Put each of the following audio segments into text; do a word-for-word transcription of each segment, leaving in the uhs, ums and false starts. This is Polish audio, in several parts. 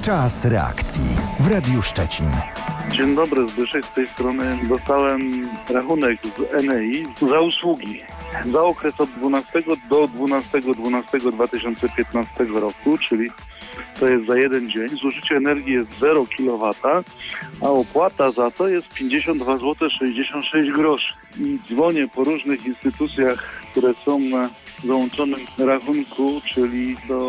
Czas reakcji w Radiu Szczecin. Dzień dobry, Zbyszek z tej strony. Dostałem rachunek z N E I za usługi. Za okres od dwunastego do dwunastego dwunastego dwa tysiące piętnastego roku, czyli to jest za jeden dzień. Zużycie energii jest zero kilowatów, a opłata za to jest pięćdziesiąt dwa złote sześćdziesiąt sześć groszy. I dzwonię po różnych instytucjach, które są na załączonym rachunku, czyli do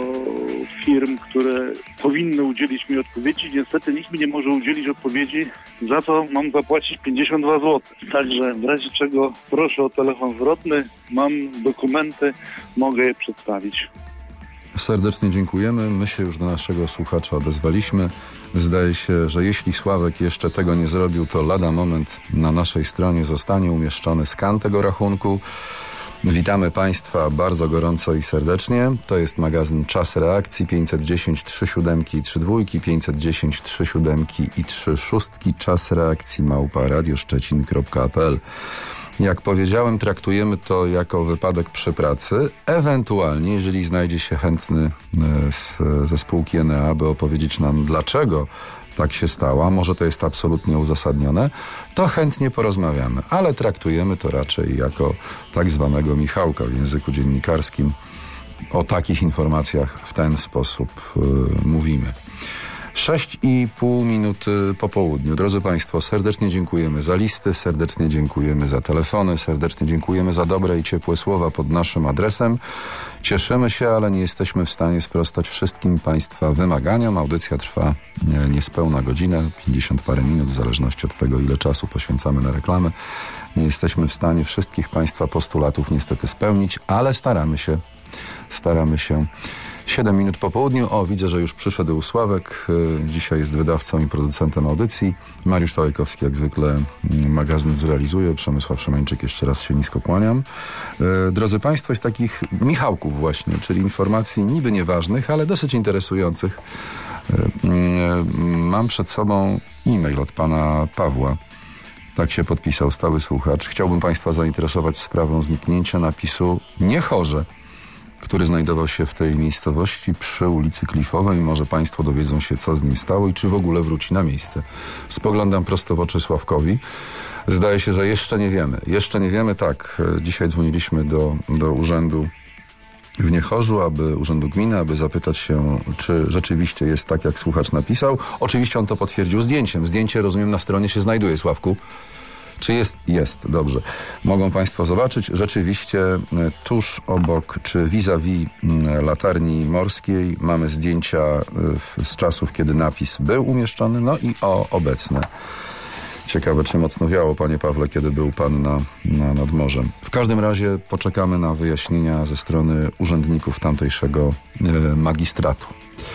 firm, które powinny udzielić mi odpowiedzi. Niestety nikt mi nie może udzielić odpowiedzi, za co mam zapłacić pięćdziesiąt dwa złote. Także w razie czego proszę o telefon zwrotny, mam dokumenty, mogę je przedstawić. Serdecznie dziękujemy. My się już do naszego słuchacza odezwaliśmy. Zdaje się, że jeśli Sławek jeszcze tego nie zrobił, to lada moment na naszej stronie zostanie umieszczony skan tego rachunku. Witamy Państwa bardzo gorąco i serdecznie. To jest magazyn Czas Reakcji pięćset dziesięć trzy siódemki i trzy dwójki, pięćset dziesięć trzy siódemki i trzy szóstki. Czas Reakcji małpa radioszczecin kropka p l. Jak powiedziałem, traktujemy to jako wypadek przy pracy. Ewentualnie, jeżeli znajdzie się chętny z, ze spółki N E A, by opowiedzieć nam, dlaczego tak się stało, może to jest absolutnie uzasadnione, to chętnie porozmawiamy, ale traktujemy to raczej jako tak zwanego Michałka w języku dziennikarskim. O takich informacjach w ten sposób yy, mówimy. Sześć i pół minuty po południu. Drodzy Państwo, serdecznie dziękujemy za listy, serdecznie dziękujemy za telefony, serdecznie dziękujemy za dobre i ciepłe słowa pod naszym adresem. Cieszymy się, ale nie jesteśmy w stanie sprostać wszystkim Państwa wymaganiom. Audycja trwa niespełna godzinę, pięćdziesiąt parę minut, w zależności od tego, ile czasu poświęcamy na reklamę. Nie jesteśmy w stanie wszystkich Państwa postulatów niestety spełnić, ale staramy się, staramy się. Siedem minut po południu. O, widzę, że już przyszedł Sławek. Dzisiaj jest wydawcą i producentem audycji. Mariusz Tałajkowski jak zwykle magazyn zrealizuje. Przemysław Szymańczyk, jeszcze raz się nisko kłaniam. Drodzy Państwo, jest takich Michałków właśnie, czyli informacji niby nieważnych, ale dosyć interesujących. Mam przed sobą e-mail od pana Pawła. Tak się podpisał stały słuchacz. Chciałbym Państwa zainteresować sprawą zniknięcia napisu Niechorze, który znajdował się w tej miejscowości przy ulicy Klifowej. Może Państwo dowiedzą się, co z nim stało i czy w ogóle wróci na miejsce. Spoglądam prosto w oczy Sławkowi. Zdaje się, że jeszcze nie wiemy. Jeszcze nie wiemy, tak. Dzisiaj dzwoniliśmy do, do urzędu w Niechorzu, aby urzędu gminy, aby zapytać się, czy rzeczywiście jest tak, jak słuchacz napisał. Oczywiście on to potwierdził zdjęciem. Zdjęcie, rozumiem, na stronie się znajduje, Sławku. Czy jest? Jest, dobrze. Mogą Państwo zobaczyć, rzeczywiście tuż obok, czy vis-a-vis latarni morskiej mamy zdjęcia z czasów, kiedy napis był umieszczony, no i o obecne. Ciekawe, czy mocno wiało, panie Pawle, kiedy był pan na, na, nad morzem. W każdym razie poczekamy na wyjaśnienia ze strony urzędników tamtejszego e, magistratu.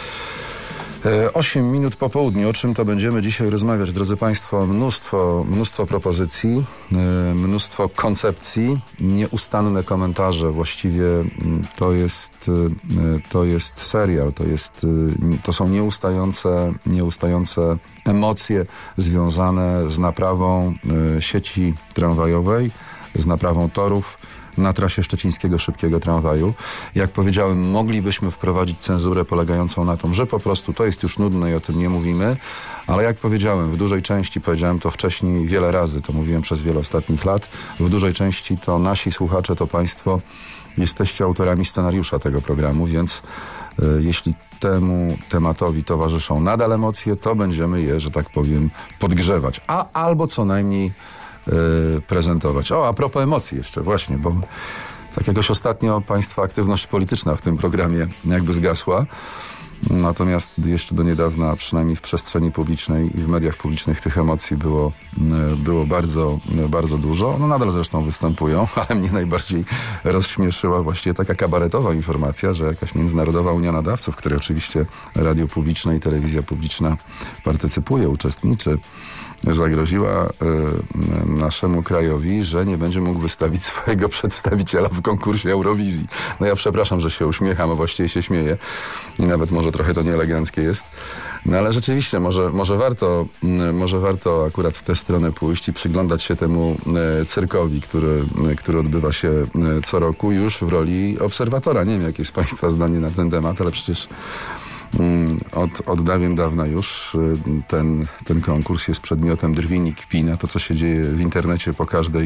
Osiem minut po południu. O czym to będziemy dzisiaj rozmawiać, drodzy Państwo? Mnóstwo, mnóstwo propozycji, mnóstwo koncepcji, nieustanne komentarze. Właściwie to jest, to jest serial, to, jest, to są nieustające, nieustające emocje związane z naprawą sieci tramwajowej, z naprawą torów na trasie szczecińskiego szybkiego tramwaju. Jak powiedziałem, moglibyśmy wprowadzić cenzurę polegającą na tym, że po prostu to jest już nudne i o tym nie mówimy, ale jak powiedziałem, w dużej części, powiedziałem to wcześniej wiele razy, to mówiłem przez wiele ostatnich lat, w dużej części to nasi słuchacze, to Państwo jesteście autorami scenariusza tego programu, więc y, jeśli temu tematowi towarzyszą nadal emocje, to będziemy je, że tak powiem, podgrzewać, a albo co najmniej Yy, prezentować. O, a propos emocji jeszcze, właśnie, bo tak jakoś ostatnio Państwa aktywność polityczna w tym programie jakby zgasła. Natomiast jeszcze do niedawna, przynajmniej w przestrzeni publicznej i w mediach publicznych tych emocji było, yy, było bardzo, yy, bardzo dużo. No nadal zresztą występują, ale mnie najbardziej rozśmieszyła właściwie taka kabaretowa informacja, że jakaś Międzynarodowa Unia Nadawców, w której oczywiście radio publiczne i telewizja publiczna partycypuje, uczestniczy, zagroziła y, naszemu krajowi, że nie będzie mógł wystawić swojego przedstawiciela w konkursie Eurowizji. No ja przepraszam, że się uśmiecham, a właściwie się śmieję i nawet może trochę to nieeleganckie jest. No ale rzeczywiście może, może, warto, y, może warto akurat w tę stronę pójść i przyglądać się temu y, cyrkowi, który, y, który odbywa się y, co roku już w roli obserwatora. Nie wiem, jakie jest Państwa zdanie na ten temat, ale przecież Od, od dawien dawna już ten, ten konkurs jest przedmiotem drwiń i kpin. To, co się dzieje w internecie po każdej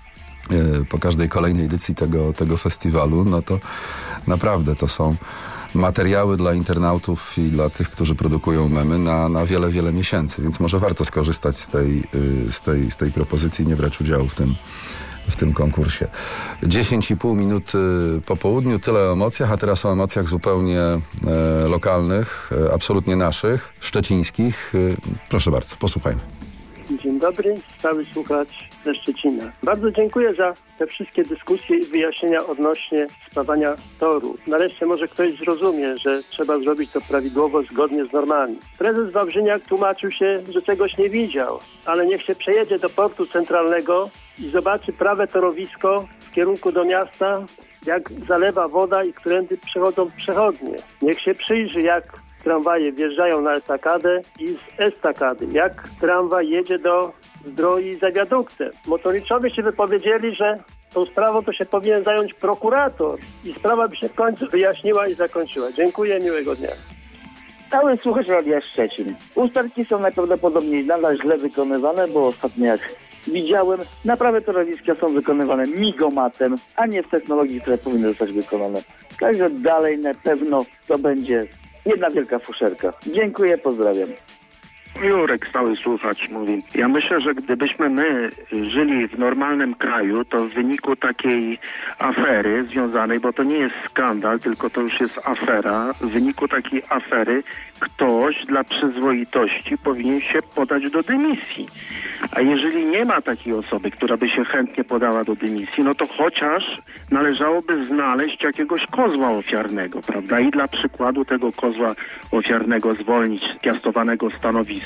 po każdej kolejnej edycji tego, tego festiwalu, no to naprawdę to są materiały dla internautów i dla tych, którzy produkują memy na, na wiele, wiele miesięcy, więc może warto skorzystać z tej, z tej, z tej propozycji i nie brać udziału w tym, w tym konkursie. dziesięć i pół minut po południu, tyle o emocjach, a teraz o emocjach zupełnie e, lokalnych, e, absolutnie naszych, szczecińskich. E, proszę bardzo, posłuchajmy. Dzień dobry, stały słuchacz ze Szczecina. Bardzo dziękuję za te wszystkie dyskusje i wyjaśnienia odnośnie spawania toru. Nareszcie może ktoś zrozumie, że trzeba zrobić to prawidłowo, zgodnie z normami. Prezes Wawrzyniak tłumaczył się, że czegoś nie widział, ale niech się przejedzie do portu centralnego i zobaczy prawe torowisko w kierunku do miasta, jak zalewa woda i którędy przechodzą przechodnie. Niech się przyjrzy, jak tramwaje wjeżdżają na estakadę i z estakady, jak tramwaj jedzie do Zdroi za wiaduktem. Motorniczowie się wypowiedzieli, że tą sprawą to się powinien zająć prokurator i sprawa by się w końcu wyjaśniła i zakończyła. Dziękuję, miłego dnia. Stały słuchacz Radia Szczecin. Usterki są najprawdopodobniej nadal źle wykonywane, bo ostatnio jak widziałem, naprawy torowiska są wykonywane migomatem, a nie w technologii, które powinny zostać wykonane. Także dalej na pewno to będzie jedna wielka fuszerka. Dziękuję, pozdrawiam. Jurek, stały słuchacz, mówi. Ja myślę, że gdybyśmy my żyli w normalnym kraju, to w wyniku takiej afery związanej, bo to nie jest skandal, tylko to już jest afera, w wyniku takiej afery ktoś dla przyzwoitości powinien się podać do dymisji. A jeżeli nie ma takiej osoby, która by się chętnie podała do dymisji, no to chociaż należałoby znaleźć jakiegoś kozła ofiarnego, prawda? I dla przykładu tego kozła ofiarnego zwolnić z piastowanego stanowiska.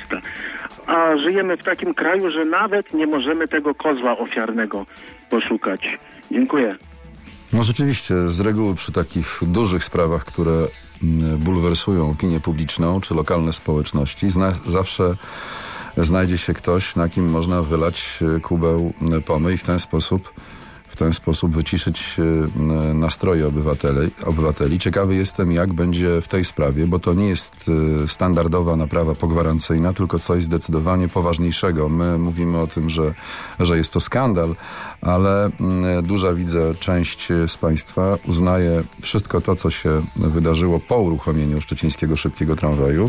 A żyjemy w takim kraju, że nawet nie możemy tego kozła ofiarnego poszukać. Dziękuję. No rzeczywiście, z reguły przy takich dużych sprawach, które bulwersują opinię publiczną czy lokalne społeczności, zna, zawsze znajdzie się ktoś, na kim można wylać kubeł pomy i w ten sposób w ten sposób wyciszyć nastroje obywateli, obywateli. Ciekawy jestem, jak będzie w tej sprawie, bo to nie jest standardowa naprawa pogwarancyjna, tylko coś zdecydowanie poważniejszego. My mówimy o tym, że, że jest to skandal, ale duża, widzę, część z Państwa uznaje wszystko to, co się wydarzyło po uruchomieniu szczecińskiego szybkiego tramwaju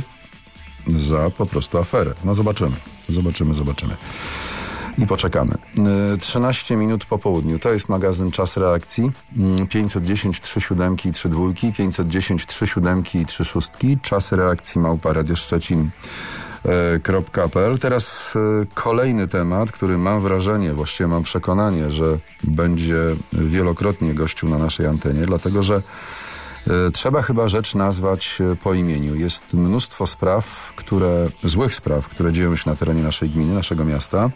za po prostu aferę. No zobaczymy, zobaczymy, zobaczymy. I poczekamy. trzynaście minut po południu. To jest magazyn Czas Reakcji. pięćset dziesięć trzy siódemki i trzy dwójki, pięćset dziesięć trzy siódemki i trzy szóstki. Czas Reakcji małpa radioszczecin kropka p l. Teraz kolejny temat, który mam wrażenie, właściwie mam przekonanie, że będzie wielokrotnie gościł na naszej antenie, dlatego że trzeba chyba rzecz nazwać po imieniu. Jest mnóstwo spraw, które, złych spraw, które dzieją się na terenie naszej gminy, naszego miasta.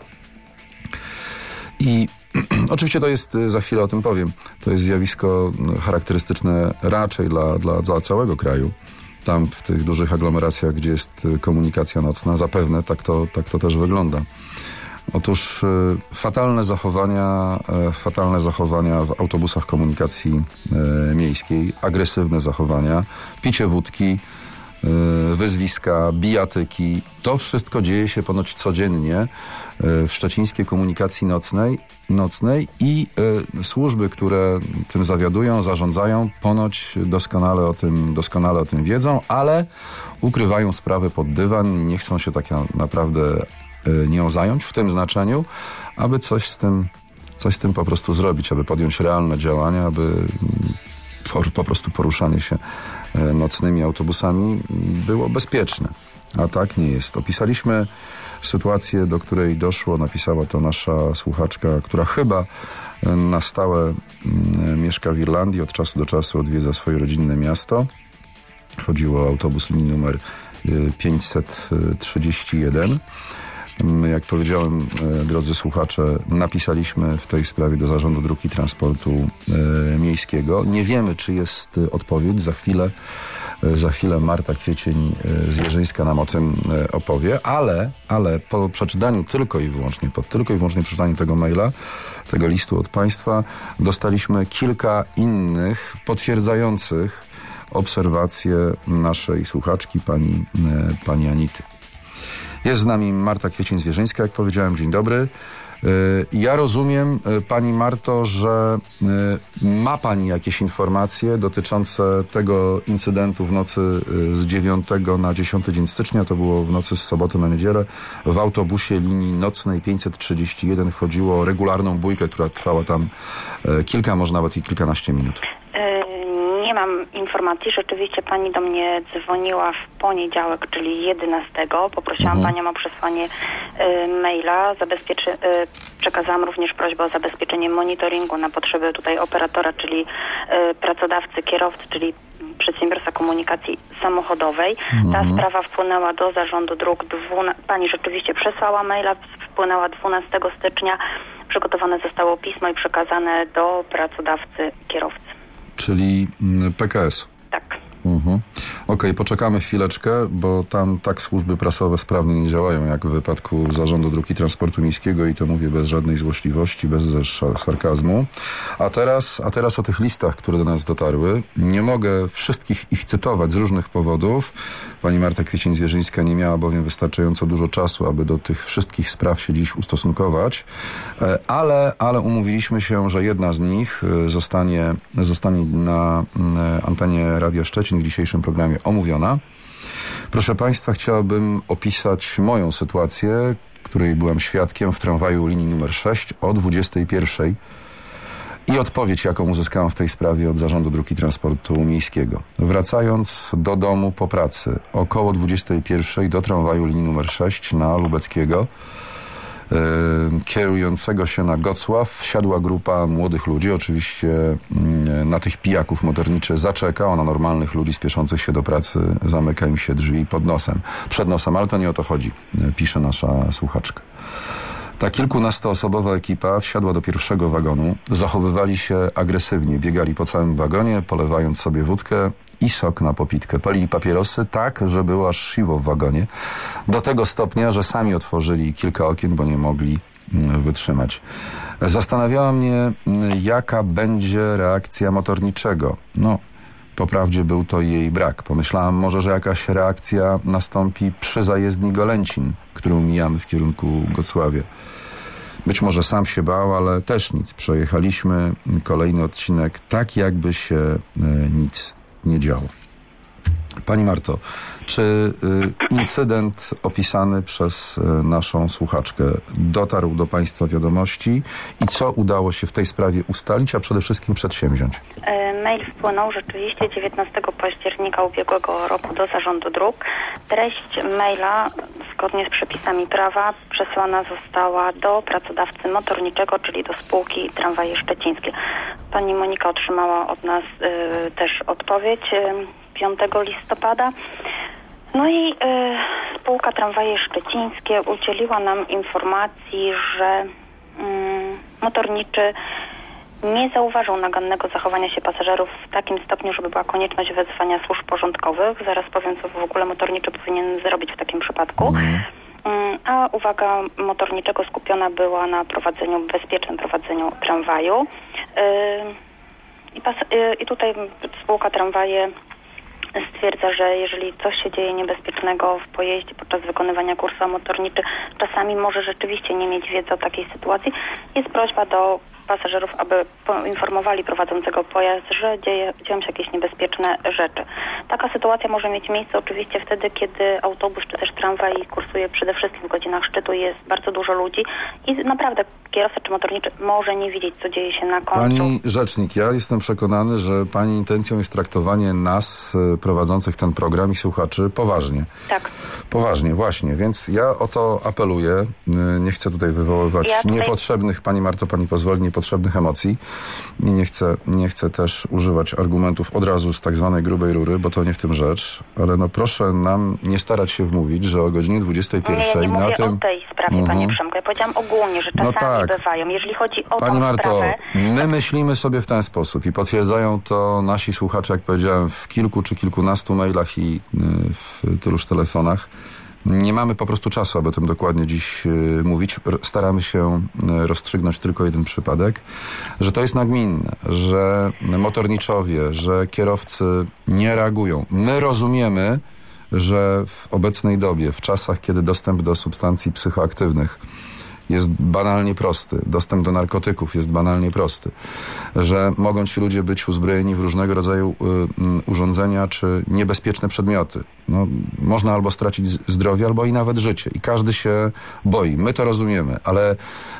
I oczywiście to jest, za chwilę o tym powiem, to jest zjawisko charakterystyczne raczej dla, dla, dla całego kraju. Tam w tych dużych aglomeracjach, gdzie jest komunikacja nocna, zapewne tak to, tak to też wygląda. Otóż fatalne zachowania, fatalne zachowania w autobusach komunikacji miejskiej, agresywne zachowania, picie wódki, wyzwiska, bijatyki. To wszystko dzieje się ponoć codziennie w szczecińskiej komunikacji nocnej, nocnej i y, służby, które tym zawiadują, zarządzają, ponoć doskonale o tym, doskonale o tym wiedzą, ale ukrywają sprawę pod dywan i nie chcą się tak naprawdę y, nią zająć w tym znaczeniu, aby coś z tym, coś z tym po prostu zrobić, aby podjąć realne działania, aby po, po prostu poruszanie się nocnymi autobusami było bezpieczne. A tak nie jest. Opisaliśmy sytuację, do której doszło, napisała to nasza słuchaczka, która chyba na stałe mieszka w Irlandii, od czasu do czasu odwiedza swoje rodzinne miasto. Chodziło o autobus linii numer pięćset trzydzieści jeden. Jak powiedziałem, drodzy słuchacze, napisaliśmy w tej sprawie do Zarządu Dróg i Transportu Miejskiego. Nie wiemy, czy jest odpowiedź. Za chwilę, za chwilę Marta Kwiecień z Jerzyńska nam o tym opowie, ale, ale po przeczytaniu tylko i wyłącznie, po tylko i wyłącznie przeczytaniu tego maila, tego listu od Państwa, dostaliśmy kilka innych potwierdzających obserwacje naszej słuchaczki, pani, pani Anity. Jest z nami Marta Kwiecień-Zwierzyńska, jak powiedziałem, dzień dobry. Ja rozumiem, pani Marto, że ma pani jakieś informacje dotyczące tego incydentu w nocy z dziewiątego na dziesiąty dzień stycznia, to było w nocy z soboty na niedzielę, w autobusie linii nocnej pięćset trzydzieści jeden chodziło o regularną bójkę, która trwała tam kilka, może nawet i kilkanaście minut. Nie mam informacji. Rzeczywiście pani do mnie dzwoniła w poniedziałek, czyli jedenastego. Poprosiłam mhm. panią o przesłanie y, maila. Zabezpieczy, y, przekazałam również prośbę o zabezpieczenie monitoringu na potrzeby tutaj operatora, czyli y, pracodawcy, kierowcy, czyli Przedsiębiorstwa Komunikacji Samochodowej. Mhm. Ta sprawa wpłynęła do Zarządu Dróg. Dwuna... Pani rzeczywiście przesłała maila, wpłynęła dwunastego stycznia. Przygotowane zostało pismo i przekazane do pracodawcy, kierowcy. Czyli P K S. Tak. Mhm. Okej, okay, poczekamy chwileczkę, bo tam tak służby prasowe sprawnie nie działają jak w wypadku Zarządu Dróg i Transportu Miejskiego i to mówię bez żadnej złośliwości, bez sarkazmu. A teraz, a teraz o tych listach, które do nas dotarły. Nie mogę wszystkich ich cytować z różnych powodów. Pani Marta Kwiecień-Zwierzyńska nie miała bowiem wystarczająco dużo czasu, aby do tych wszystkich spraw się dziś ustosunkować, ale, ale umówiliśmy się, że jedna z nich zostanie, zostanie na antenie Radia Szczecin w dzisiejszym programie omówiona. Proszę Państwa, chciałbym opisać moją sytuację, której byłem świadkiem w tramwaju linii numer sześć o dwudziestej pierwszej i odpowiedź, jaką uzyskałem w tej sprawie od Zarządu Dróg i Transportu Miejskiego. Wracając do domu po pracy około dwudziestej pierwszej do tramwaju linii numer sześć na Lubeckiego, yy, kierującego się na Gocław, wsiadła grupa młodych ludzi. Oczywiście yy, na tych pijaków motorniczy zaczeka, a na normalnych ludzi spieszących się do pracy zamyka im się drzwi pod nosem, przed nosem, ale to nie o to chodzi, yy, pisze nasza słuchaczka. Ta kilkunastoosobowa ekipa wsiadła do pierwszego wagonu, zachowywali się agresywnie, biegali po całym wagonie, polewając sobie wódkę i sok na popitkę. Palili papierosy tak, że było aż siwo w wagonie, do tego stopnia, że sami otworzyli kilka okien, bo nie mogli wytrzymać. Zastanawiała mnie, jaka będzie reakcja motorniczego. No, po prawdzie był to jej brak. Pomyślałam może, że jakaś reakcja nastąpi przy zajezdni Golęcin, którą mijamy w kierunku Gocławia. Być może sam się bał, ale też nic. Przejechaliśmy kolejny odcinek tak, jakby się e, nic nie działo. Pani Marto, czy y, incydent opisany przez y, naszą słuchaczkę dotarł do Państwa wiadomości i co udało się w tej sprawie ustalić, a przede wszystkim przedsięwziąć? Mail wpłynął rzeczywiście dziewiętnastego października ubiegłego roku do Zarządu Dróg. Treść maila, zgodnie z przepisami prawa, przesłana została do pracodawcy motorniczego, czyli do spółki Tramwaje Szczecińskie. Pani Monika otrzymała od nas y, też odpowiedź y, piątego listopada. No i y, spółka Tramwaje Szczecińskie udzieliła nam informacji, że y, motorniczy nie zauważył nagannego zachowania się pasażerów w takim stopniu, żeby była konieczność wezwania służb porządkowych. Zaraz powiem, co w ogóle motorniczy powinien zrobić w takim przypadku. Mm. A uwaga motorniczego skupiona była na prowadzeniu, bezpiecznym prowadzeniu tramwaju. Yy, i, pas- yy, I tutaj spółka Tramwaje stwierdza, że jeżeli coś się dzieje niebezpiecznego w pojeździe podczas wykonywania kursu, a motorniczy czasami może rzeczywiście nie mieć wiedzy o takiej sytuacji, jest prośba do pasażerów, aby poinformowali prowadzącego pojazd, że dzieje, dzieją się jakieś niebezpieczne rzeczy. Taka sytuacja może mieć miejsce oczywiście wtedy, kiedy autobus czy też tramwaj kursuje przede wszystkim w godzinach szczytu i jest bardzo dużo ludzi i naprawdę kierowca czy motorniczy może nie widzieć, co dzieje się na końcu. Pani rzecznik, ja jestem przekonany, że pani intencją jest traktowanie nas, prowadzących ten program i słuchaczy poważnie. Tak. Poważnie, właśnie, więc ja o to apeluję. Nie chcę tutaj wywoływać ja tutaj... niepotrzebnych, pani Marto, pani pozwoli, niepotrzebnych emocji i nie chcę, nie chcę też używać argumentów od razu z tak zwanej grubej rury, bo to nie w tym rzecz, ale no proszę nam nie starać się wmówić, że o godzinie dwudziestej pierwszej nie, nie na mówię tym... o tej sprawie, uh-huh. panie Przemku. Ja powiedziałam ogólnie, że czasami no tak. bywają. Jeżeli chodzi o Pani tą Marto, sprawę... my myślimy sobie w ten sposób i potwierdzają to nasi słuchacze, jak powiedziałem, w kilku czy kilkunastu mailach i w tyluż telefonach. Nie mamy po prostu czasu, aby o tym dokładnie dziś y, mówić. R- staramy się y, rozstrzygnąć tylko jeden przypadek, że to jest nagminne, że motorniczowie, że kierowcy nie reagują. My rozumiemy, że w obecnej dobie, w czasach, kiedy dostęp do substancji psychoaktywnych jest banalnie prosty, dostęp do narkotyków jest banalnie prosty, że mogą ci ludzie być uzbrojeni w różnego rodzaju y, y, urządzenia czy niebezpieczne przedmioty. No, można albo stracić zdrowie, albo i nawet życie. I każdy się boi. My to rozumiemy, ale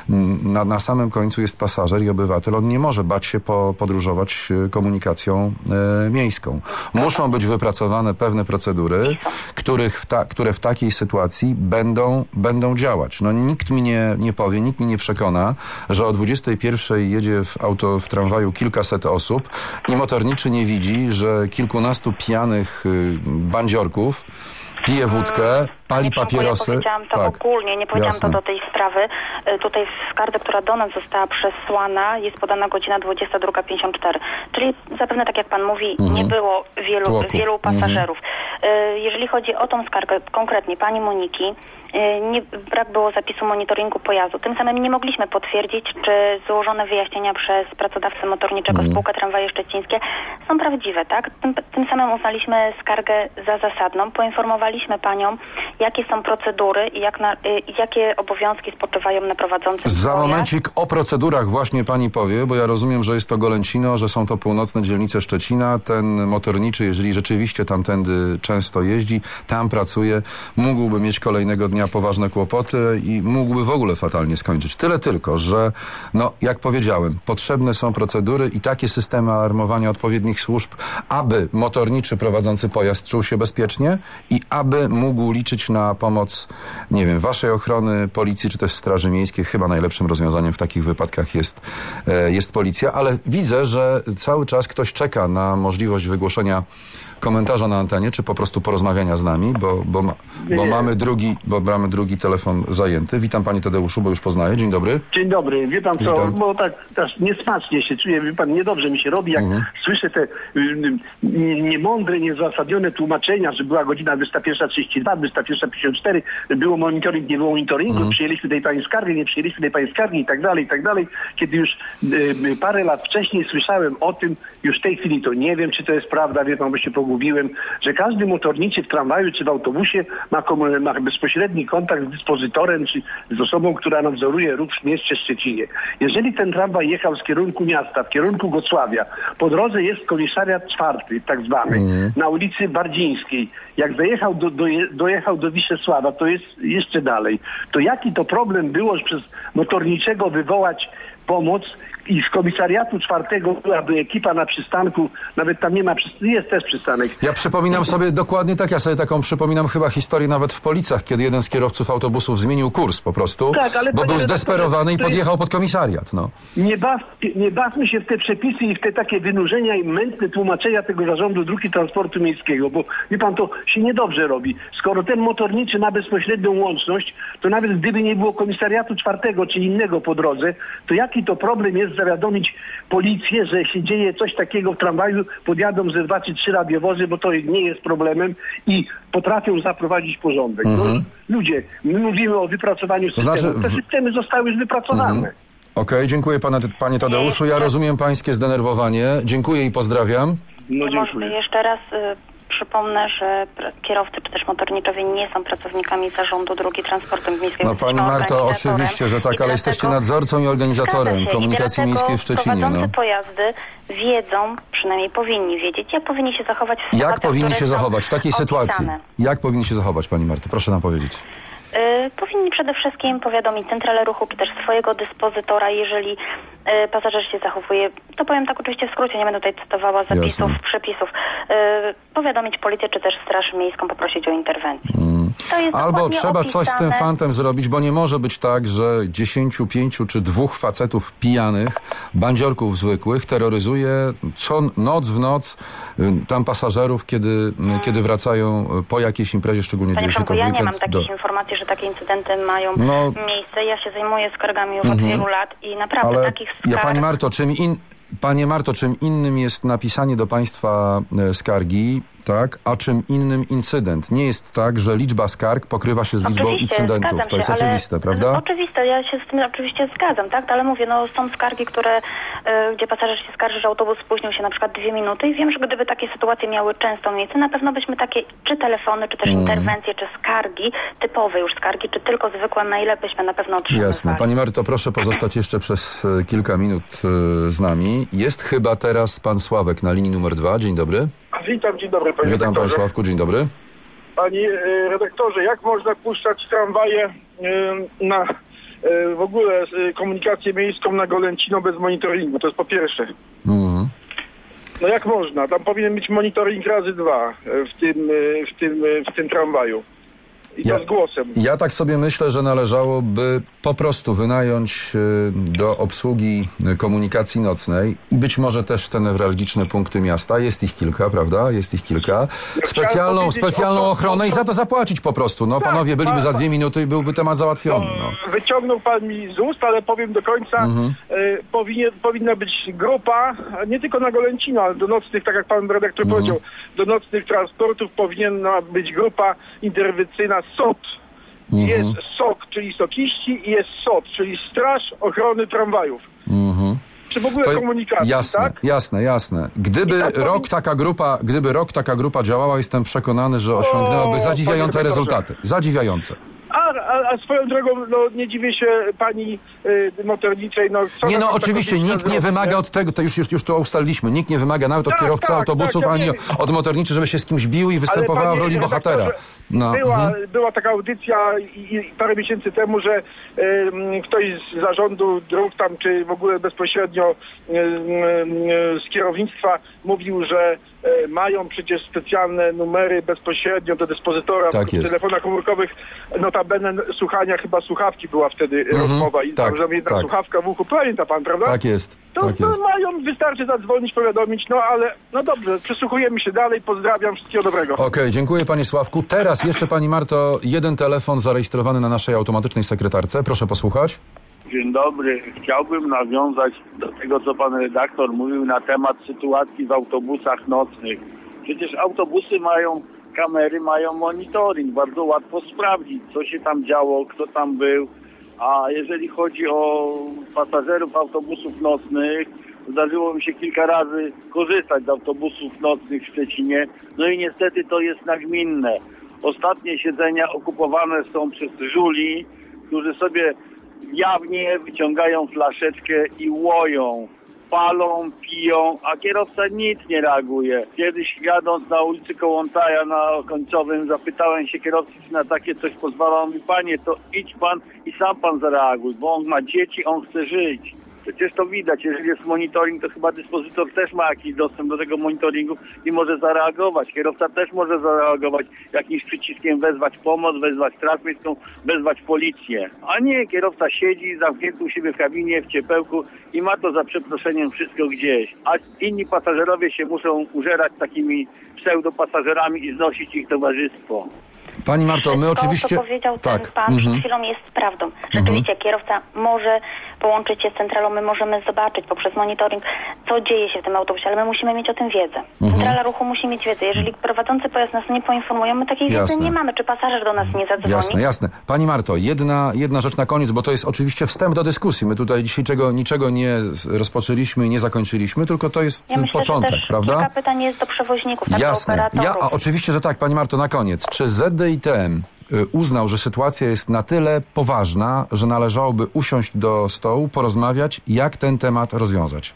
na, na samym końcu jest pasażer i obywatel. On nie może bać się po, podróżować komunikacją e, miejską. Muszą być wypracowane pewne procedury, których w ta, które w takiej sytuacji będą, będą działać. No, nikt mi nie, nie powie, nikt mi nie przekona, że o dwudziestej pierwszej jedzie w auto, w tramwaju kilkaset osób i motorniczy nie widzi, że kilkunastu pijanych y, bandziorków pije wódkę, pali papierosy. Ja powiedziałam to tak, ogólnie, nie powiedziałam jasne. to do tej sprawy. Tutaj w skardze, która do nas została przesłana, jest podana godzina dwudziesta druga pięćdziesiąt cztery. Czyli zapewne, tak jak pan mówi, mhm. nie było wielu, wielu pasażerów. Mhm. Jeżeli chodzi o tą skargę, konkretnie pani Moniki, nie, brak było zapisu monitoringu pojazdu. Tym samym nie mogliśmy potwierdzić, czy złożone wyjaśnienia przez pracodawcę motorniczego mm. spółkę Tramwaje Szczecińskie są prawdziwe, tak? Tym, tym samym uznaliśmy skargę za zasadną. Poinformowaliśmy panią, jakie są procedury i jak na, y, jakie obowiązki spoczywają na prowadzącym Za pojazd. momencik o procedurach właśnie pani powie, bo ja rozumiem, że jest to Golęcino, że są to północne dzielnice Szczecina. Ten motorniczy, jeżeli rzeczywiście tamtędy często jeździ, tam pracuje, mógłby mieć kolejnego dnia poważne kłopoty i mógłby w ogóle fatalnie skończyć. Tyle tylko, że no, jak powiedziałem, potrzebne są procedury i takie systemy alarmowania odpowiednich służb, aby motorniczy prowadzący pojazd czuł się bezpiecznie i aby mógł liczyć na pomoc, nie wiem, waszej ochrony, policji czy też Straży Miejskiej. Chyba najlepszym rozwiązaniem w takich wypadkach jest, e, jest policja, ale widzę, że cały czas ktoś czeka na możliwość wygłoszenia komentarza na antenie, czy po prostu porozmawiania z nami, bo, bo, ma, bo, mamy, drugi, bo mamy drugi telefon zajęty. Witam panie Tadeuszu, bo już poznaję. Dzień dobry. Dzień dobry. Wie pan co, Witam. bo tak też niesmacznie się czuję, wie pan, niedobrze mi się robi, jak mhm. słyszę te y, y, niemądre, niezasadnione tłumaczenia, że była godzina dwudziesta pierwsza trzydzieści dwa, dwudziesta pierwsza pięćdziesiąt cztery, było monitoring, nie było monitoringu, mhm. przyjęliśmy tej pani skargi, nie przyjęliśmy tej pani skargi i tak dalej, i tak dalej. Kiedy już y, parę lat wcześniej słyszałem o tym, już w tej chwili to nie wiem, czy to jest prawda, wie pan, bo się pogubiłem, że każdy motorniczy w tramwaju czy w autobusie ma, ma bezpośredni kontakt z dyspozytorem czy z osobą, która nadzoruje ruch w mieście Szczecinie. Jeżeli ten tramwaj jechał z kierunku miasta, w kierunku Gocławia, po drodze jest komisariat czwarty, tak zwany, mm. na ulicy Bardzińskiej. Jak dojechał do, do, dojechał do Wiszesława, to jest jeszcze dalej. To jaki to problem było, że przez motorniczego wywołać pomoc i z komisariatu czwartego byłaby ekipa na przystanku, nawet tam nie ma, jest też przystanek. Ja przypominam sobie dokładnie tak, ja sobie taką przypominam chyba historię nawet w Policach, kiedy jeden z kierowców autobusów zmienił kurs po prostu, tak, ale bo był zdesperowany i podjechał pod komisariat. No. Nie, baw, nie bawmy się w te przepisy i w te takie wynurzenia i mętne tłumaczenia tego Zarządu Dróg i Transportu Miejskiego, bo wie pan, to się niedobrze robi. Skoro ten motorniczy ma bezpośrednią łączność, to nawet gdyby nie było komisariatu czwartego czy innego po drodze, to jaki to problem jest zawiadomić policję, że się dzieje coś takiego w tramwaju, podjadą ze dwa czy trzy radiowozy, bo to nie jest problemem i potrafią zaprowadzić porządek. Mhm. No, ludzie, my mówimy o wypracowaniu systemu. Znaczy, te systemy zostały już wypracowane. Mhm. Okej, okay, dziękuję pana, panie Tadeuszu. Ja rozumiem pańskie zdenerwowanie. Dziękuję i pozdrawiam. No, dziękuję. Jeszcze raz y, przypomnę, że kierowcy czy też motorniczowie nie są pracownikami Zarządu Dróg i Transportu Miejskiego. No pani Marto, oczywiście, że tak, ale jesteście nadzorcą i organizatorem komunikacji miejskiej w Szczecinie. Prowadzący no. pojazdy wiedzą, przynajmniej powinni wiedzieć, jak powinni się zachować w sytuacjach, Jak powinni się zachować w takiej opisane. sytuacji? Jak powinni się zachować, pani Marto? Proszę nam powiedzieć. Yy, powinni przede wszystkim powiadomić centralę ruchu, czy też swojego dyspozytora, jeżeli yy, pasażer się zachowuje. To powiem tak oczywiście w skrócie, nie będę tutaj cytowała zapisów, Jasne. przepisów. Yy, powiadomić policję, czy też Straż Miejską, poprosić o interwencję. Mm. To jest Albo trzeba opisane. coś z tym fantem zrobić, bo nie może być tak, że dziesięciu, pięciu czy dwóch facetów pijanych, bandziorków zwykłych, terroryzuje co noc w noc y, tam pasażerów, kiedy, hmm. kiedy wracają po jakiejś imprezie, szczególnie Panie dzieje się to w ja weekend. nie mam takich do... informacji, że takie incydenty mają no, miejsce. Ja się zajmuję skargami już mm-hmm. od wielu lat i naprawdę Ale takich skarg... Ja pani Marto, czym in... Panie Marto, czym innym jest napisanie do państwa e, skargi, tak, a czym innym incydent. Nie jest tak, że liczba skarg pokrywa się z liczbą Oczywiście, incydentów. zgadzam To jest się, ale- oczywiste, prawda? Oczywiste, ja się z tym oczywiście zgadzam, tak? Ale mówię, no są skargi, które, y, gdzie pasażer się skarży, że autobus spóźnił się na przykład dwie minuty i wiem, że gdyby takie sytuacje miały często miejsce, na pewno byśmy takie czy telefony, czy też Mm. interwencje, czy skargi, typowe już skargi, czy tylko zwykłe maile byśmy na pewno otrzymywali. Jasne. Pani Marto, proszę pozostać jeszcze przez e, kilka minut e, z nami. Jest chyba teraz pan Sławek na linii numer dwa. Dzień dobry. Witam, dzień dobry panie Witam panie redaktorze. Sławku, dzień dobry. Panie e, redaktorze, jak można puszczać tramwaje e, na e, w ogóle e, komunikację miejską na Golęcino bez monitoringu? To jest po pierwsze. Mhm. No jak można? Tam powinien być monitoring razy dwa e, w tym, e, w tym, e, w tym tramwaju. I Ja- to z głosem. Ja tak sobie myślę, że należałoby po prostu wynająć y, do obsługi y, komunikacji nocnej i być może też te newralgiczne punkty miasta. Jest ich kilka, prawda? Jest ich kilka. Specjalną, powiedzieć specjalną o to- ochronę i za to zapłacić po prostu. No Tak, panowie, byliby tak, za tak. dwie minuty i byłby temat załatwiony. No. Wyciągnął pan mi z ust, ale powiem do końca, Mhm. e, powinien, powinna być grupa, nie tylko na Golęcino, ale do nocnych, tak jak pan redaktor Mhm. powiedział, do nocnych transportów powinna być grupa interwencyjna S O T. Mhm. Jest S O K, czyli sokiści, i jest S O T, czyli Straż Ochrony Tramwajów. Mhm. Czy w ogóle To komunikacji, jasne, tak? jasne, jasne. Gdyby I tak powin- rok taka grupa, gdyby rok taka grupa działała, jestem przekonany, że osiągnęłaby O, zadziwiające panie redaktorze. rezultaty. Zadziwiające. A, a, a swoją drogą, no nie dziwię się pani y, motorniczej, no... co Nie, na no taką oczywiście, decyzję nikt nie zrobić, wymaga nie? od tego, to już, już, już to ustaliliśmy, nikt nie wymaga nawet od Tak, kierowcy tak, autobusów, tak, ja ani wiem. od motorniczy, żeby się z kimś bił i występowała Ale, w roli panie bohatera. redaktorze, No, była, mhm. była taka audycja i, i parę miesięcy temu, że em, ktoś z zarządu dróg tam, czy w ogóle bezpośrednio em, em, z kierownictwa mówił, że e, mają przecież specjalne numery bezpośrednio do dyspozytora Tak w jest. telefonach komórkowych. Notabene słuchania, chyba słuchawki była wtedy Mhm, rozmowa i tak, tam jedna tak. słuchawka w uchu. Pamięta pan, prawda? Tak jest, To, tak to jest. mają, wystarczy zadzwonić, powiadomić, no ale no dobrze, przysłuchujemy się dalej, pozdrawiam, wszystkiego dobrego. Okej, dziękuję panie Sławku. Teraz jeszcze pani Marto, jeden telefon zarejestrowany na naszej automatycznej sekretarce. Proszę posłuchać. Dzień dobry. Chciałbym nawiązać do tego, co pan redaktor mówił na temat sytuacji w autobusach nocnych. Przecież autobusy mają kamery, mają monitoring. Bardzo łatwo sprawdzić, co się tam działo, kto tam był. A jeżeli chodzi o pasażerów autobusów nocnych, zdarzyło mi się kilka razy korzystać z autobusów nocnych w Szczecinie. No i niestety to jest nagminne. Ostatnie siedzenia okupowane są przez żuli, którzy sobie jawnie wyciągają flaszeczkę i łoją. Palą, piją, a kierowca nic nie reaguje. Kiedyś jadąc na ulicy Kołłątaja na końcowym zapytałem się kierowcy, czy na takie coś pozwala. On mówi, panie, to idź pan i sam pan zareaguj, bo on ma dzieci, on chce żyć. Przecież to widać, jeżeli jest monitoring, to chyba dyspozytor też ma jakiś dostęp do tego monitoringu i może zareagować. Kierowca też może zareagować, jakimś przyciskiem wezwać pomoc, wezwać straż miejską, wezwać policję. A nie, kierowca siedzi zamknięty u siebie w kabinie, w ciepełku i ma to za przeproszeniem wszystko gdzieś. A inni pasażerowie się muszą użerać takimi pseudopasażerami i znosić ich towarzystwo. Pani Marto, my Wszystko, oczywiście... co powiedział tak. ten pan mhm. przed chwilą, jest prawdą. Rzeczywiście kierowca może połączyć się z centralą, my możemy zobaczyć poprzez monitoring, co dzieje się w tym autobusie, ale my musimy mieć o tym wiedzę. Centrala ruchu musi mieć wiedzę. Jeżeli prowadzący pojazd nas nie poinformują, my takiej Jasne. wiedzy nie mamy. Czy pasażer do nas nie zadzwoni? Jasne, jasne. Pani Marto, jedna, jedna rzecz na koniec, bo to jest oczywiście wstęp do dyskusji. My tutaj dzisiaj czego, niczego nie rozpoczęliśmy i nie zakończyliśmy, tylko to jest Ja myślę, początek, że też prawda? kilka pytań jest do przewoźników, tak, Jasne. do Ja, operatorów. a oczywiście, że tak, Pani Marto, na koniec. Czy Z D I T M y, uznał, że sytuacja jest na tyle poważna, że należałoby usiąść do stołu, porozmawiać, jak ten temat rozwiązać?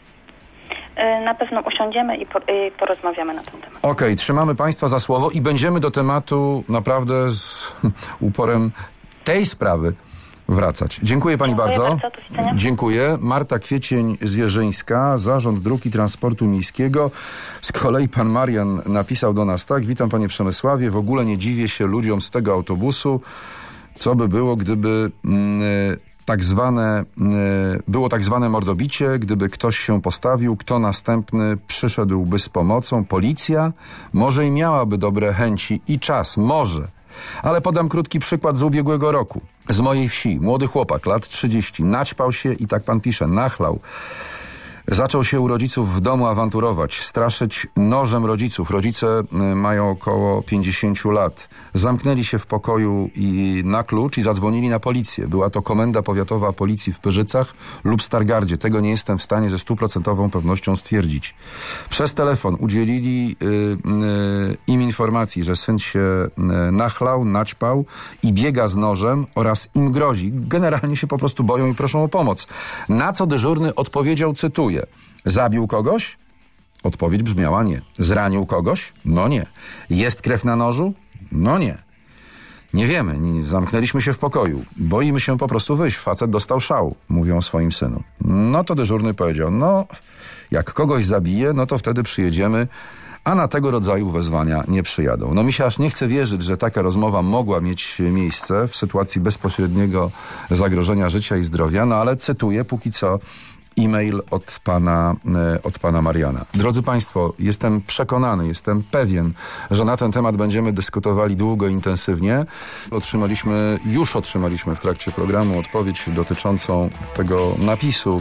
Y, Na pewno usiądziemy i, po, i porozmawiamy na ten temat. Okej, trzymamy Państwa za słowo i będziemy do tematu naprawdę z uporem tej sprawy wracać. Dziękuję Pani Dziękuję bardzo. bardzo, do widzenia. Dziękuję. Marta Kwiecień-Zwierzyńska, Zarząd Dróg i Transportu Miejskiego. Z kolei pan Marian napisał do nas tak. Witam Panie Przemysławie. W ogóle nie dziwię się ludziom z tego autobusu. Co by było, gdyby mm, tak zwane, y, było tak zwane mordobicie, gdyby ktoś się postawił, kto następny przyszedłby z pomocą? Policja? Może i miałaby dobre chęci i czas. Może. Ale podam krótki przykład z ubiegłego roku. Z mojej wsi. Młody chłopak, lat trzydzieści, naćpał się i tak pan pisze, nachlał. Zaczął się u rodziców w domu awanturować, straszyć nożem rodziców. Rodzice y, mają około pięćdziesiąt lat. Zamknęli się w pokoju i na klucz i zadzwonili na policję. Była to Komenda Powiatowa Policji w Pyrzycach lub Stargardzie. Tego nie jestem w stanie ze stuprocentową pewnością stwierdzić. Przez telefon udzielili y, y, im informacji, że syn się y, nachlał, naćpał i biega z nożem oraz im grozi. Generalnie się po prostu boją i proszą o pomoc. Na co dyżurny odpowiedział, cytuję: zabił kogoś? Odpowiedź brzmiała nie. Zranił kogoś? No nie. Jest krew na nożu? No nie. Nie wiemy, nie, zamknęliśmy się w pokoju. Boimy się po prostu wyjść. Facet dostał szału, mówią o swoim synu. No to dyżurny powiedział, no jak kogoś zabije, no to wtedy przyjedziemy, a na tego rodzaju wezwania nie przyjadą. No mi się aż nie chce wierzyć, że taka rozmowa mogła mieć miejsce w sytuacji bezpośredniego zagrożenia życia i zdrowia, no ale cytuję póki co e-mail od pana, od pana Mariana. Drodzy Państwo, jestem przekonany, jestem pewien, że na ten temat będziemy dyskutowali długo, intensywnie. Otrzymaliśmy, już otrzymaliśmy w trakcie programu odpowiedź dotyczącą tego napisu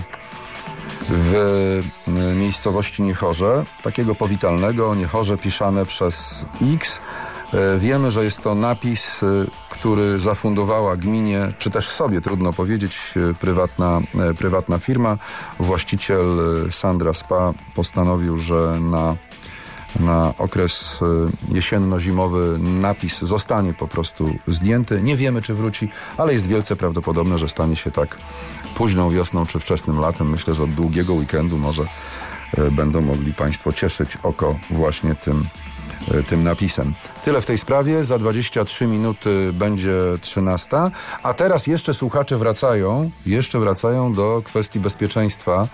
w miejscowości Niechorze, takiego powitalnego, Niechorze piszane przez X. Wiemy, że jest to napis, który zafundowała gminie, czy też sobie, trudno powiedzieć, prywatna, prywatna firma. Właściciel Sandra Spa postanowił, że na, na okres jesienno-zimowy napis zostanie po prostu zdjęty. Nie wiemy, czy wróci, ale jest wielce prawdopodobne, że stanie się tak późną wiosną, czy wczesnym latem. Myślę, że od długiego weekendu może będą mogli Państwo cieszyć oko właśnie tym tym napisem. Tyle w tej sprawie. Za dwadzieścia trzy minuty będzie trzynasta. A teraz jeszcze słuchacze wracają, jeszcze wracają do kwestii bezpieczeństwa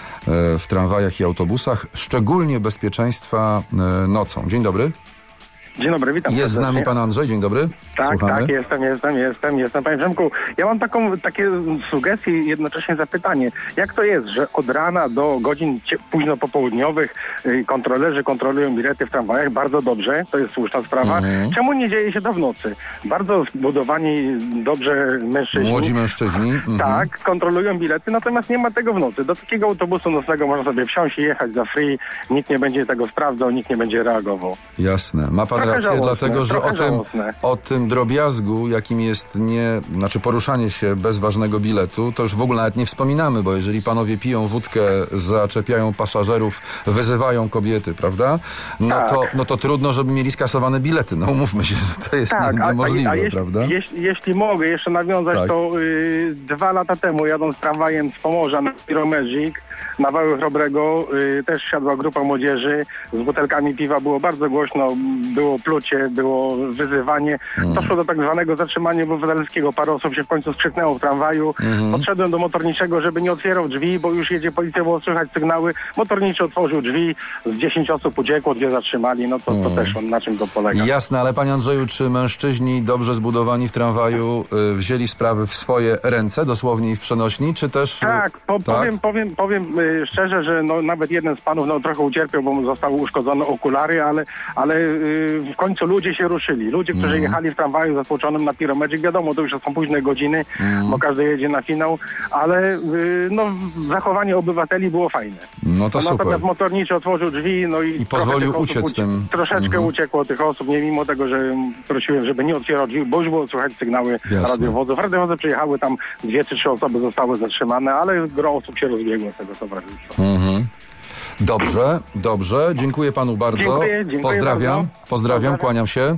w tramwajach i autobusach, szczególnie bezpieczeństwa nocą. Dzień dobry. Dzień dobry, witam. Jest serdecznie. Z nami pan Andrzej, dzień dobry. Tak, Słuchamy. tak, jestem, jestem, jestem, jestem. Panie Przemku, ja mam taką, takie sugestie i jednocześnie zapytanie. Jak to jest, że od rana do godzin późno popołudniowych y, kontrolerzy kontrolują bilety w tramwajach bardzo dobrze, to jest słuszna sprawa. Mhm. Czemu nie dzieje się to w nocy? Bardzo zbudowani dobrze mężczyźni. Młodzi mężczyźni. Mhm. Tak, kontrolują bilety, natomiast nie ma tego w nocy. Do takiego autobusu nocnego można sobie wsiąść i jechać za free, nikt nie będzie tego sprawdzał, nikt nie będzie reagował. Jasne. Ma pan Trochę rację, żałosne, dlatego że o tym, żałosne. o tym drobiazgu, jakim jest nie, znaczy poruszanie się bez ważnego biletu, to już w ogóle nawet nie wspominamy, bo jeżeli panowie piją wódkę, zaczepiają pasażerów, wyzywają kobiety, prawda? No, tak. to, no to trudno, żeby mieli skasowane bilety. No umówmy się, że to jest tak, nie, niemożliwe, a, a, a jeśli, prawda? Jeśli, jeśli mogę jeszcze nawiązać, tak. to y, dwa lata temu jadąc tramwajem z Pomorza na Piromezik, na Wałę Chrobrego, y, też siadła grupa młodzieży z butelkami piwa, było bardzo głośno, było plucie, było wyzywanie. Mm. Doszło do tak zwanego zatrzymania obywatelskiego. Parę osób się w końcu skrzyknęło w tramwaju. Mm. Podszedłem do motorniczego, żeby nie otwierał drzwi, bo już jedzie policja, było słychać sygnały. Motorniczy otworzył drzwi, z dziesięć osób uciekło, dwie zatrzymali. No to, to mm. też na czym to polega. Jasne, ale panie Andrzeju, czy mężczyźni dobrze zbudowani w tramwaju y, wzięli sprawy w swoje ręce, dosłownie i w przenośni, czy też... Tak, po, tak? powiem, powiem, powiem y, szczerze, że no, nawet jeden z panów no, trochę ucierpiał, bo mu zostały uszkodzone okulary, ale, ale y, w końcu ludzie się ruszyli. Ludzie, którzy mm. jechali w tramwaju zatłoczonym na Piromezik, wiadomo, to już są późne godziny, mm. bo każdy jedzie na finał, ale y, no, zachowanie obywateli było fajne. No to no, super. Natomiast motorniczy otworzył drzwi, no i, I pozwolił uciec ucie- tym. Troszeczkę mm. uciekło tych osób, nie mimo tego, że prosiłem, żeby nie otwierał drzwi, bo już było słychać sygnały Jasne. radiowozów. Radiowozy przyjechały, tam dwie czy trzy osoby zostały zatrzymane, ale gro osób się rozbiegło z tego towarzystwa. Mm-hmm. Dobrze, dobrze. Dziękuję panu bardzo. Dziękuję, dziękuję Pozdrawiam, bardzo. pozdrawiam, kłaniam się.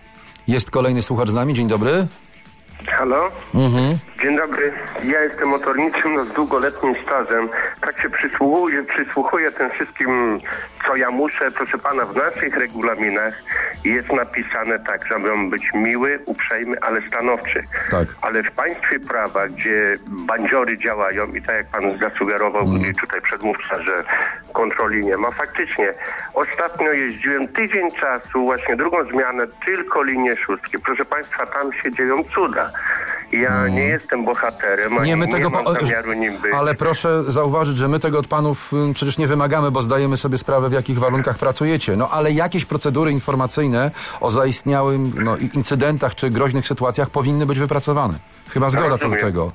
Jest kolejny słuchacz z nami. Dzień dobry. Halo? Mhm. Dzień dobry. Ja jestem motorniczym no, z długoletnim stażem. Tak się przysłuchuję, przysłuchuję tym wszystkim, co ja muszę. Proszę pana, w naszych regulaminach jest napisane tak, żeby być miły, uprzejmy, ale stanowczy. Tak. Ale w państwie prawa, gdzie bandziory działają i tak jak pan zasugerował mm. tutaj przedmówca, że kontroli nie ma. Faktycznie, ostatnio jeździłem tydzień czasu, właśnie drugą zmianę, tylko linie szóstki. Proszę państwa, tam się dzieją cuda. Ja mm. nie jestem bohaterem, nie, my nie tego mam po... zamiaru nim być. Ale proszę zauważyć, że my tego od panów y, przecież nie wymagamy, bo zdajemy sobie sprawę, w jakich warunkach pracujecie. No ale jakieś procedury informacyjne o zaistniałym no, incydentach czy groźnych sytuacjach powinny być wypracowane. Chyba zgoda co do tego.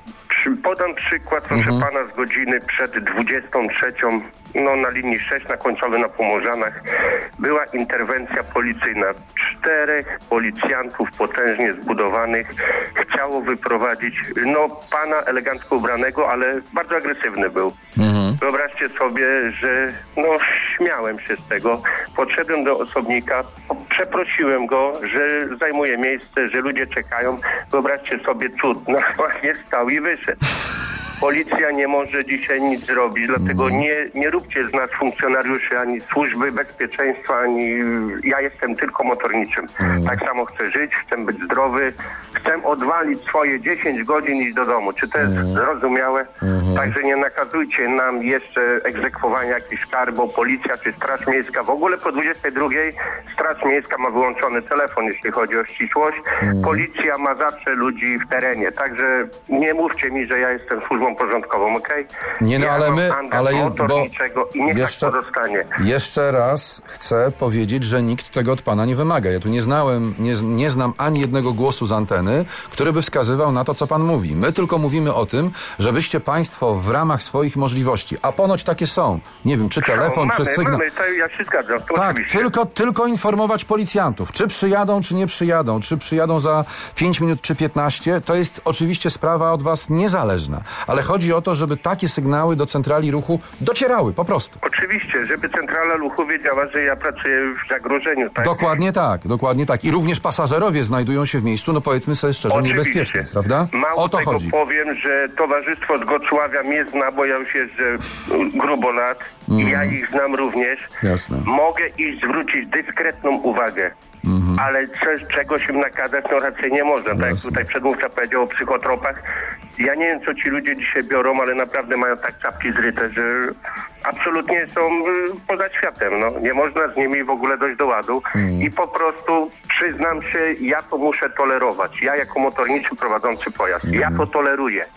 Podam przykład, proszę Mhm. pana, z godziny przed dwudziestą trzecią, no na linii sześć na Kończowie na Pomorzanach była interwencja policyjna. Czterech policjantów potężnie zbudowanych chciało wyprowadzić, no pana elegancko ubranego, ale bardzo agresywny był. Mhm. Wyobraźcie sobie, że no śmiałem się z tego. Podszedłem do osobnika, przeprosiłem go, że zajmuje miejsce, że ludzie czekają. Wyobraźcie sobie cud, no właśnie stał i wyszedł. Policja nie może dzisiaj nic zrobić, dlatego nie, nie róbcie z nas funkcjonariuszy ani służby bezpieczeństwa, ani ja jestem tylko motorniczym. Tak samo chcę żyć, chcę być zdrowy, chcę odwalić swoje dziesięć godzin i iść do domu. Czy to jest zrozumiałe? Także nie nakazujcie nam jeszcze egzekwowania jakichś kar, bo policja czy Straż Miejska, w ogóle po dwudziestej drugiej Straż Miejska ma wyłączony telefon, jeśli chodzi o ścisłość. Policja ma zawsze ludzi w terenie, także nie mówcie mi, że ja jestem służbą porządkową, okej? Okay? Nie no, ja ale my, ale je, bo i niech jeszcze, tak pozostanie. jeszcze raz chcę powiedzieć, że nikt tego od pana nie wymaga. Ja tu nie znałem, nie, nie znam ani jednego głosu z anteny, który by wskazywał na to, co pan mówi. My tylko mówimy o tym, żebyście państwo w ramach swoich możliwości, a ponoć takie są, nie wiem, czy telefon, mamy, czy sygnał. Mamy, to ja się zgadzam. To tak, oczywiście. tylko, tylko informować policjantów, czy przyjadą, czy nie przyjadą, czy przyjadą za pięć minut, czy piętnaście, to jest oczywiście sprawa od was niezależna, ale chodzi o to, żeby takie sygnały do centrali ruchu docierały, po prostu. Oczywiście, żeby centrala ruchu wiedziała, że ja pracuję w zagrożeniu, tak? Dokładnie tak, dokładnie tak. I również pasażerowie znajdują się w miejscu, no powiedzmy sobie szczerze, Oczywiście. niebezpiecznym, prawda? Mało O to tego chodzi. powiem, że towarzystwo z Gocławia mnie zna, bo ja już jeżdżę grubo lat Mm. i ja ich znam również. Jasne. Mogę iść zwrócić dyskretną uwagę. Mhm. Ale coś, czegoś im nakazać, no raczej nie można. Tak jak tutaj przedmówca powiedział o psychotropach. Ja nie wiem, co ci ludzie dzisiaj biorą, ale naprawdę mają tak czapki zryte, że absolutnie są y, poza światem. No. Nie można z nimi w ogóle dojść do ładu. Mhm. I po prostu przyznam się, ja to muszę tolerować. Ja jako motorniczy prowadzący pojazd. Mhm. Ja to toleruję.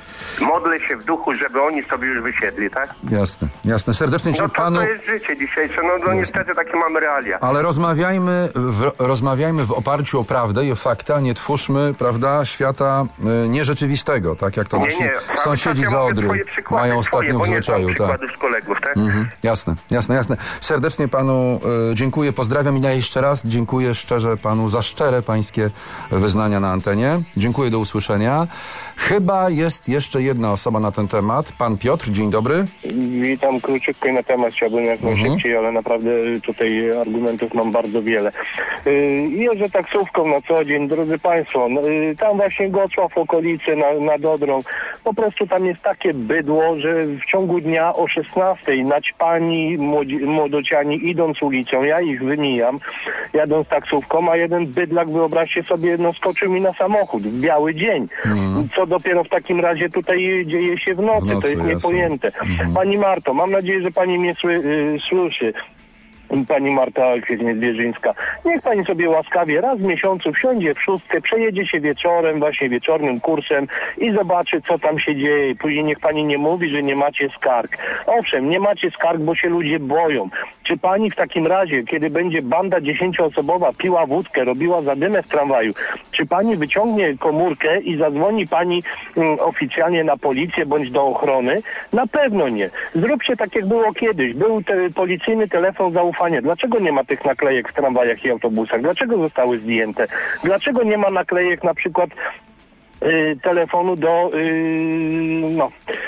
Modlę się w duchu, żeby oni sobie już wysiedli, tak? Jasne, jasne. Serdecznie No to, panu... to jest życie dzisiejsze. No, no niestety takie mamy realia. Ale rozmawiajmy w, rozmawiajmy w oparciu o prawdę i o fakty, a nie twórzmy, prawda, świata y, nierzeczywistego, tak jak to Nie, nasi nie. sąsiedzi Ja za mogę Odry swoje przykłady, mają swoje, ostatnio w bo nie znam zwyczaju. Tak. przykładów z kolegów, tak? Mhm. Jasne, jasne, jasne. Serdecznie panu y, dziękuję, pozdrawiam i na jeszcze raz dziękuję szczerze panu za szczere pańskie wyznania na antenie. Dziękuję, do usłyszenia. Chyba jest jeszcze jedna osoba na ten temat. Pan Piotr, dzień dobry. Witam, króciutko i na temat chciałbym jak najszybciej, mhm. ale naprawdę tutaj argumentów mam bardzo wiele. Jeżdżę taksówką na co dzień, drodzy Państwo, tam właśnie Gocław, okolice na, nad Odrą, po prostu tam jest takie bydło, że w ciągu dnia o szesnastej naćpani młodzi, młodociani idąc ulicą, ja ich wymijam, jadąc taksówką, a jeden bydlak, wyobraźcie sobie, no skoczył mi na samochód w biały dzień. Mhm. Co dopiero w takim razie tutaj dzieje się w nocy, w nocy to jest jasne. Niepojęte. Mhm. Pani Marto, mam nadzieję, że pani mnie sły, y, słyszy. Pani Marta Kwietnie-Zwierzyńska. Niech pani sobie łaskawie raz w miesiącu wsiądzie w szóstkę, przejedzie się wieczorem, właśnie wieczornym kursem i zobaczy, co tam się dzieje. Później niech pani nie mówi, że nie macie skarg. Owszem, nie macie skarg, bo się ludzie boją. Czy pani w takim razie, kiedy będzie banda dziesięcioosobowa piła wódkę, robiła zadymę w tramwaju, czy pani wyciągnie komórkę i zadzwoni pani mm, oficjalnie na policję bądź do ochrony? Na pewno nie. Zróbcie tak, jak było kiedyś. Był te, policyjny telefon zaufania. Dlaczego nie ma tych naklejek w tramwajach i autobusach? Dlaczego zostały zdjęte? Dlaczego nie ma naklejek na przykład y, telefonu do y, no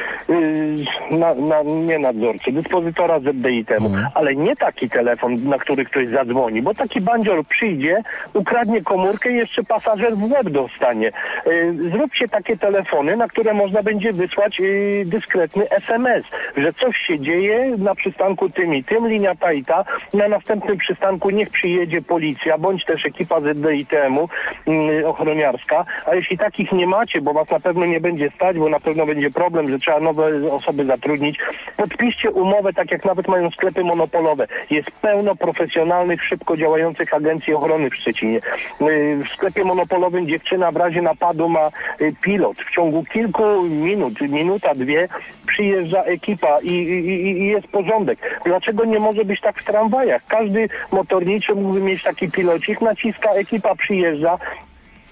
y, na, na, nie nadzorcy, dyspozytora Z D I temu, mm. ale nie taki telefon, na który ktoś zadzwoni, bo taki bandzior przyjdzie, ukradnie komórkę i jeszcze pasażer w łeb dostanie. Y, zróbcie takie telefony, na które można będzie wysłać y, dyskretny S M S, że coś się dzieje na przystanku tym i tym, linia ta i ta, na następnym przystanku niech przyjedzie policja, bądź też ekipa Z D I temu y, ochroniarska, a jeśli takich nie macie, bo was na pewno nie będzie stać, bo na pewno będzie problem, że trzeba nowe osoby zatrudnić, podpiszcie umowę, tak jak nawet mają sklepy monopolowe. Jest pełno profesjonalnych, szybko działających agencji ochrony w Szczecinie. W sklepie monopolowym dziewczyna w razie napadu ma pilot. W ciągu kilku minut, minuta, dwie przyjeżdża ekipa i, i, i jest porządek. Dlaczego nie może być tak w tramwajach? Każdy motorniczy mógłby mieć taki pilocik, naciska, ekipa przyjeżdża,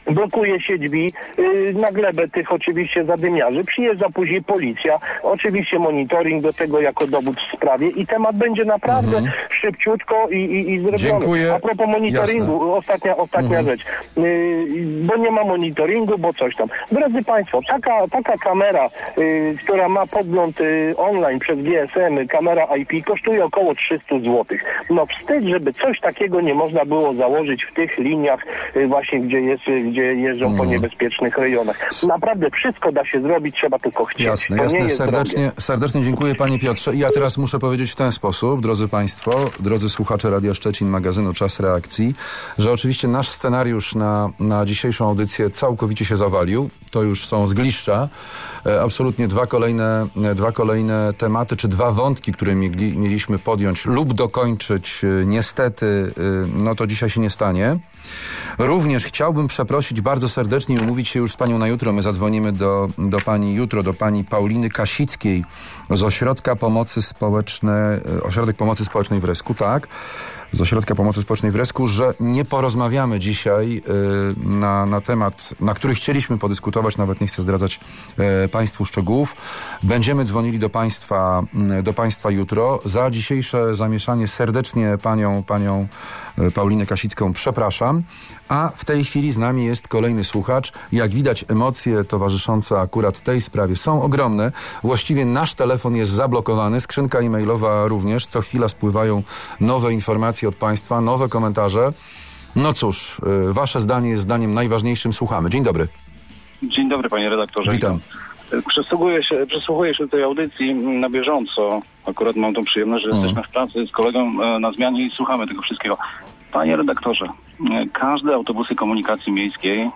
blokuje się drzwi yy, na glebę tych oczywiście zadymiarzy. Przyjeżdża później policja, oczywiście monitoring do tego jako dowód w sprawie i temat będzie naprawdę mhm. szybciutko i, i, i zrobiony. Dziękuję. A propos monitoringu, Jasne. ostatnia, ostatnia mhm. rzecz. Yy, bo nie ma monitoringu, bo coś tam. Drodzy Państwo, taka, taka kamera, yy, która ma podgląd yy, online przez G S M, kamera I P, kosztuje około trzysta złotych. No wstyd, żeby coś takiego nie można było założyć w tych liniach yy, właśnie, gdzie jest, gdzie jeżdżą mhm. po niebezpiecznych rejonach. Naprawdę wszystko da się zrobić, trzeba tylko chcieć. Jasne, jasne. Serdecznie, serdecznie dziękuję Panie Piotrze. I ja teraz muszę powiedzieć w ten sposób, drodzy Państwo, drodzy słuchacze Radia Szczecin, magazynu Czas Reakcji, że oczywiście nasz scenariusz na, na dzisiejszą audycję całkowicie się zawalił. To już są zgliszcza. E, absolutnie dwa kolejne, dwa kolejne tematy, czy dwa wątki, które mieli, mieliśmy podjąć lub dokończyć. E, niestety, e, no to dzisiaj się nie stanie. Również chciałbym przeprosić bardzo serdecznie i umówić się już z Panią na jutro. My zadzwonimy do, do Pani jutro, do Pani Pauliny Kasickiej z Ośrodka Pomocy Społecznej, Ośrodek Pomocy Społecznej w Resku, tak? Z Ośrodka Pomocy Społecznej w Resku, że nie porozmawiamy dzisiaj y, na, na temat, na który chcieliśmy podyskutować, nawet nie chcę zdradzać y, Państwu szczegółów. Będziemy dzwonili do Państwa, y, do Państwa jutro. Za dzisiejsze zamieszanie serdecznie Panią, Panią y, Paulinę Kasicką przepraszam. A w tej chwili z nami jest kolejny słuchacz. Jak widać, emocje towarzyszące akurat tej sprawie są ogromne. Właściwie nasz telefon jest zablokowany, skrzynka e-mailowa również. Co chwila spływają nowe informacje od Państwa, nowe komentarze. No cóż, y, Wasze zdanie jest zdaniem najważniejszym. Słuchamy. Dzień dobry. Dzień dobry, panie redaktorze. Witam. Przysłuchuję się, przysłuchuję się tej audycji na bieżąco. Akurat mam tą przyjemność, że mhm. jesteśmy w pracy z kolegą na zmianie i słuchamy tego wszystkiego. Panie redaktorze, każde autobusy komunikacji miejskiej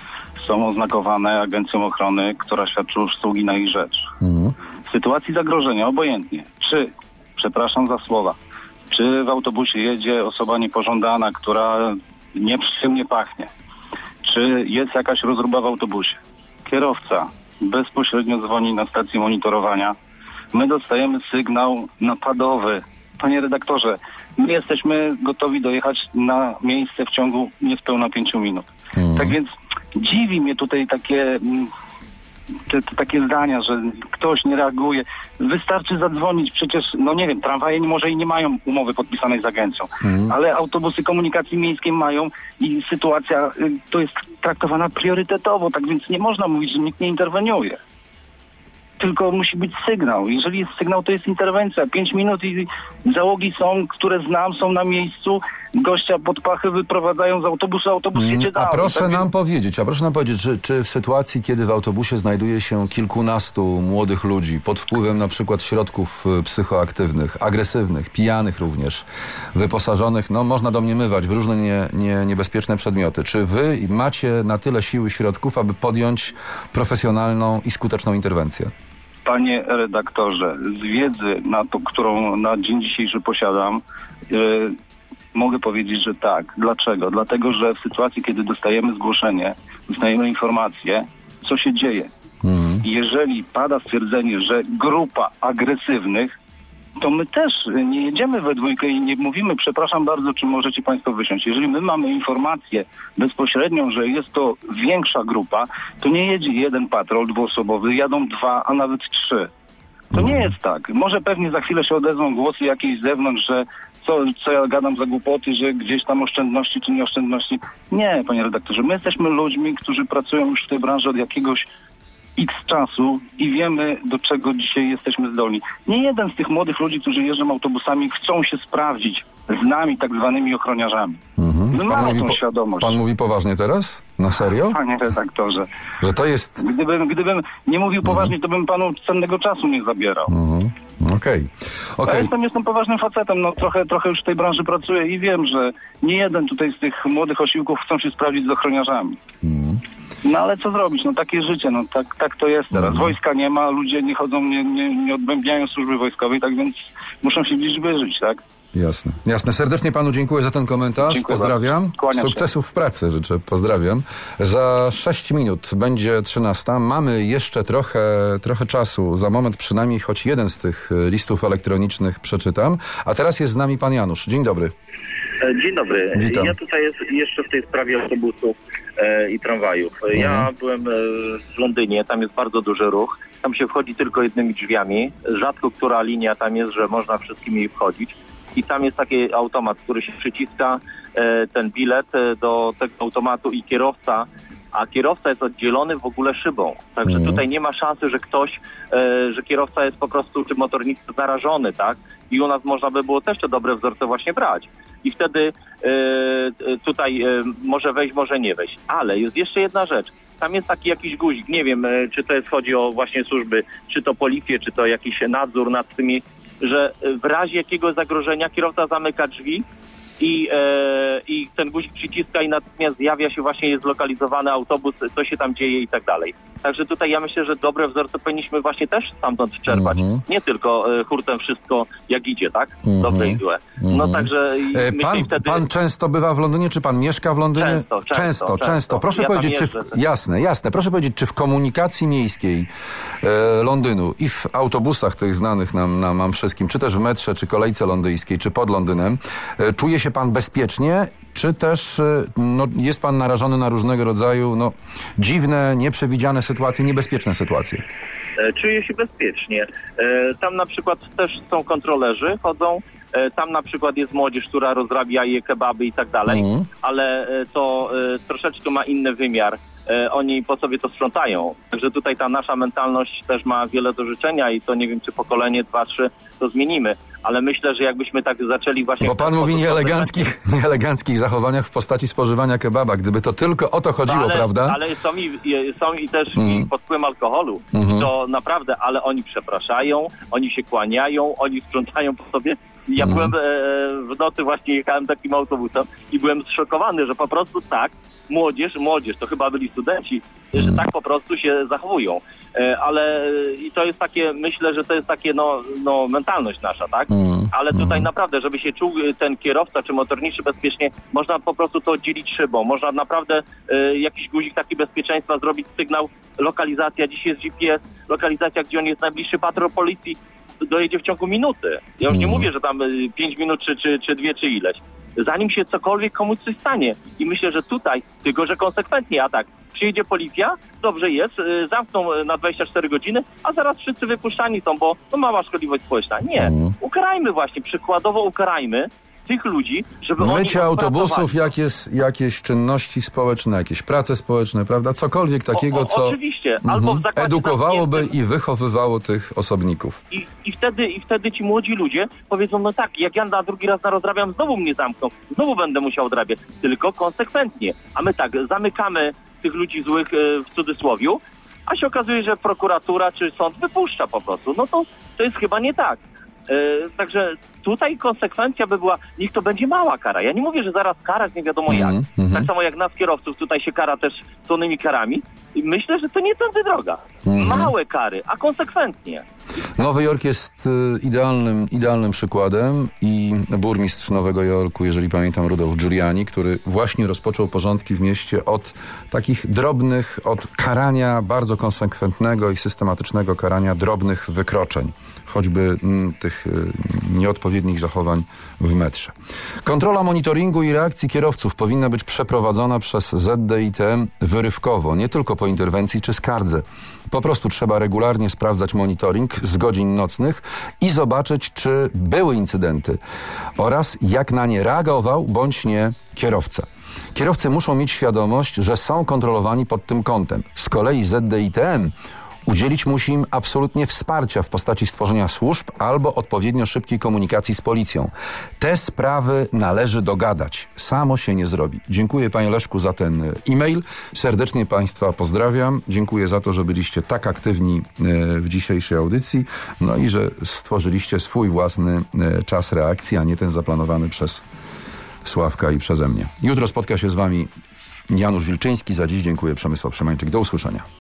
są oznakowane Agencją Ochrony, która świadczy usługi na ich rzecz. Mhm. W sytuacji zagrożenia, obojętnie, czy, przepraszam za słowa, czy w autobusie jedzie osoba niepożądana, która nieprzyjemnie pachnie, czy jest jakaś rozruba w autobusie, kierowca bezpośrednio dzwoni na stację monitorowania, my dostajemy sygnał napadowy. Panie redaktorze, my jesteśmy gotowi dojechać na miejsce w ciągu niespełna pięciu minut. Hmm. Tak więc dziwi mnie tutaj takie, te, te, takie zdania, że ktoś nie reaguje. Wystarczy zadzwonić, przecież, no nie wiem, tramwaje może i nie mają umowy podpisanej z agencją, hmm. ale autobusy komunikacji miejskiej mają i sytuacja to jest traktowana priorytetowo, tak więc nie można mówić, że nikt nie interweniuje. Tylko musi być sygnał. Jeżeli jest sygnał, to jest interwencja. Pięć minut i załogi są, które znam, są na miejscu. Gościa pod pachy wyprowadzają z autobusu, autobus mm, jedzie dalej. A proszę tak nam więc... powiedzieć, a proszę nam powiedzieć, czy, czy w sytuacji, kiedy w autobusie znajduje się kilkunastu młodych ludzi pod wpływem na przykład środków psychoaktywnych, agresywnych, pijanych również, wyposażonych, no można domniemywać w różne nie, nie, niebezpieczne przedmioty. Czy wy macie na tyle siły, środków, aby podjąć profesjonalną i skuteczną interwencję? Panie redaktorze, z wiedzy, na to, którą na dzień dzisiejszy posiadam, yy, mogę powiedzieć, że tak. Dlaczego? Dlatego, że w sytuacji, kiedy dostajemy zgłoszenie, dostajemy informację, co się dzieje. Mhm. Jeżeli pada stwierdzenie, że grupa agresywnych, to my też nie jedziemy we dwójkę i nie mówimy, przepraszam bardzo, czy możecie Państwo wysiąść. Jeżeli my mamy informację bezpośrednią, że jest to większa grupa, to nie jedzie jeden patrol dwuosobowy, jadą dwa, a nawet trzy. To nie jest tak. Może pewnie za chwilę się odezwą głosy jakieś z zewnątrz, że co, co ja gadam za głupoty, że gdzieś tam oszczędności czy nieoszczędności. Nie, panie redaktorze, my jesteśmy ludźmi, którzy pracują już w tej branży od jakiegoś X czasu i wiemy, do czego dzisiaj jesteśmy zdolni. Nie jeden z tych młodych ludzi, którzy jeżdżą autobusami, chcą się sprawdzić z nami, tak zwanymi ochroniarzami. Mhm. My mamy tą świadomość. Pan mówi poważnie teraz? Na serio? Panie redaktorze. Że to jest... Gdybym, gdybym nie mówił poważnie, to bym panu cennego czasu nie zabierał. Mhm. Okej. Okay. Okay. Ja jestem, jestem poważnym facetem, no trochę, trochę już w tej branży pracuję i wiem, że nie jeden tutaj z tych młodych osiłków chcą się sprawdzić z ochroniarzami. Mhm. No ale co zrobić? No takie życie, no tak, tak to jest teraz. Mhm. Wojska nie ma, ludzie nie chodzą, nie, nie, nie odbębniają służby wojskowej, tak więc muszą się gdzieś wyżyć, tak? Jasne. Jasne. Serdecznie panu dziękuję za ten komentarz. Dziękuję Pozdrawiam. Sukcesów się. w pracy życzę. Pozdrawiam. Za sześć minut będzie trzynasta. Mamy jeszcze trochę, trochę czasu. Za moment przynajmniej choć jeden z tych listów elektronicznych przeczytam. A teraz jest z nami pan Janusz. Dzień dobry. Dzień dobry. Witam. Ja tutaj jest jeszcze w tej sprawie autobusu. e, i tramwajów. Mhm. Ja byłem e, w Londynie, tam jest bardzo duży ruch. Tam się wchodzi tylko jednymi drzwiami. Rzadko która linia tam jest, że można wszystkimi wchodzić. I tam jest taki automat, który się przyciska, e, ten bilet e, do tego automatu i kierowca, a kierowca jest oddzielony w ogóle szybą. Także mm. tutaj nie ma szansy, że ktoś, e, że kierowca jest po prostu, czy motornik zarażony, tak? I u nas można by było też te dobre wzorce właśnie brać. I wtedy e, tutaj e, może wejść, może nie wejść. Ale jest jeszcze jedna rzecz. Tam jest taki jakiś guzik, nie wiem, e, czy to jest, chodzi o właśnie służby, czy to policję, czy to jakiś nadzór nad tymi, że w razie jakiegoś zagrożenia kierowca zamyka drzwi i, e, i ten guzik przyciska i natychmiast zjawia się właśnie, jest zlokalizowany autobus, co się tam dzieje i tak dalej. Także tutaj ja myślę, że dobre wzorce powinniśmy właśnie też stamtąd czerpać. Mm-hmm. Nie tylko e, hurtem wszystko jak idzie, tak? Mm-hmm. Dobre i złe. Mm-hmm. No także... E, pan, wtedy... pan często bywa w Londynie, czy pan mieszka w Londynie? Często, często. Często, często. często. Proszę ja powiedzieć, czy w, jasne, jasne. Proszę powiedzieć, czy w komunikacji miejskiej e, Londynu i w autobusach tych znanych nam, nam, nam wszystkim, czy też w metrze, czy kolejce londyńskiej, czy pod Londynem, e, czuje się pan bezpiecznie? Czy też no, jest pan narażony na różnego rodzaju no, dziwne, nieprzewidziane sytuacje, niebezpieczne sytuacje? Czuję się bezpiecznie. Tam na przykład też są kontrolerzy, chodzą. Tam na przykład jest młodzież, która rozrabia je kebaby i tak dalej, mm. ale to troszeczkę ma inny wymiar. Oni po sobie to sprzątają. Także tutaj ta nasza mentalność też ma wiele do życzenia i to nie wiem, czy pokolenie dwa, trzy to zmienimy. Ale myślę, że jakbyśmy tak zaczęli właśnie... Bo pan mówi nieeleganckich, nieeleganckich zachowaniach w postaci spożywania kebaba. Gdyby to tylko o to chodziło, ale, prawda? Ale są i, są i też mm. i pod wpływem alkoholu. Mm-hmm. To naprawdę, ale oni przepraszają, oni się kłaniają, oni sprzątają po sobie. Ja mm. byłem e, w nocy właśnie jechałem takim autobusem i byłem zszokowany, że po prostu tak, młodzież, młodzież, to chyba byli studenci, mm. że tak po prostu się zachowują. E, ale i to jest takie, myślę, że to jest takie, no, no mentalność nasza, tak? Mm. Ale tutaj mm. naprawdę, żeby się czuł ten kierowca czy motorniczy bezpiecznie, można po prostu to oddzielić szybą. Można naprawdę e, jakiś guzik taki bezpieczeństwa zrobić, sygnał, lokalizacja, dziś jest G P S, lokalizacja, gdzie on jest najbliższy patrol policji, dojedzie w ciągu minuty. Ja już nie mówię, że tam pięć minut, czy, czy, czy dwie, czy ileś. Zanim się cokolwiek komuś coś stanie. I myślę, że tutaj, tylko że konsekwentnie, a tak, przyjedzie policja, dobrze jest, zamkną na dwadzieścia cztery godziny, a zaraz wszyscy wypuszczani są, bo to mała szkodliwość społeczna. Nie. Ukarajmy właśnie, przykładowo ukarajmy tych ludzi, żeby mycie oni autobusów, jakieś, jakieś czynności społeczne, jakieś prace społeczne, prawda? Cokolwiek takiego, o, o, co oczywiście. Albo w zakładzie edukowałoby i wychowywało tych osobników. I, i, wtedy, I wtedy ci młodzi ludzie powiedzą, no tak, jak ja na drugi raz narozrabiam, znowu mnie zamkną, znowu będę musiał odrabiać, tylko konsekwentnie. A my tak, zamykamy tych ludzi złych e, w cudzysłowiu, a się okazuje, że prokuratura czy sąd wypuszcza po prostu. No to, to jest chyba nie tak. Yy, także tutaj konsekwencja by była, niech to będzie mała kara. Ja nie mówię, że zaraz karać nie wiadomo jak. Mm, mm. Tak samo jak nas kierowców tutaj się kara też słonymi karami. I myślę, że to nie tędy droga. Mm. Małe kary, a konsekwentnie. Nowy Jork jest y, idealnym, idealnym przykładem i burmistrz Nowego Jorku, jeżeli pamiętam, Rudolf Giuliani, który właśnie rozpoczął porządki w mieście od takich drobnych, od karania bardzo konsekwentnego i systematycznego karania drobnych wykroczeń, choćby m, tych y, nieodpowiednich zachowań w metrze. Kontrola monitoringu i reakcji kierowców powinna być przeprowadzona przez Z D I T M wyrywkowo, nie tylko po interwencji czy skardze. Po prostu trzeba regularnie sprawdzać monitoring z godzin nocnych i zobaczyć, czy były incydenty oraz jak na nie reagował bądź nie kierowca. Kierowcy muszą mieć świadomość, że są kontrolowani pod tym kątem. Z kolei Z D I T M udzielić musi im absolutnie wsparcia w postaci stworzenia służb albo odpowiednio szybkiej komunikacji z policją. Te sprawy należy dogadać. Samo się nie zrobi. Dziękuję panie Leszku za ten e-mail. Serdecznie państwa pozdrawiam. Dziękuję za to, że byliście tak aktywni w dzisiejszej audycji. No i że stworzyliście swój własny czas reakcji, a nie ten zaplanowany przez Sławka i przeze mnie. Jutro spotka się z wami Janusz Wilczyński. Za dziś dziękuję. Przemysław Szymańczyk. Do usłyszenia.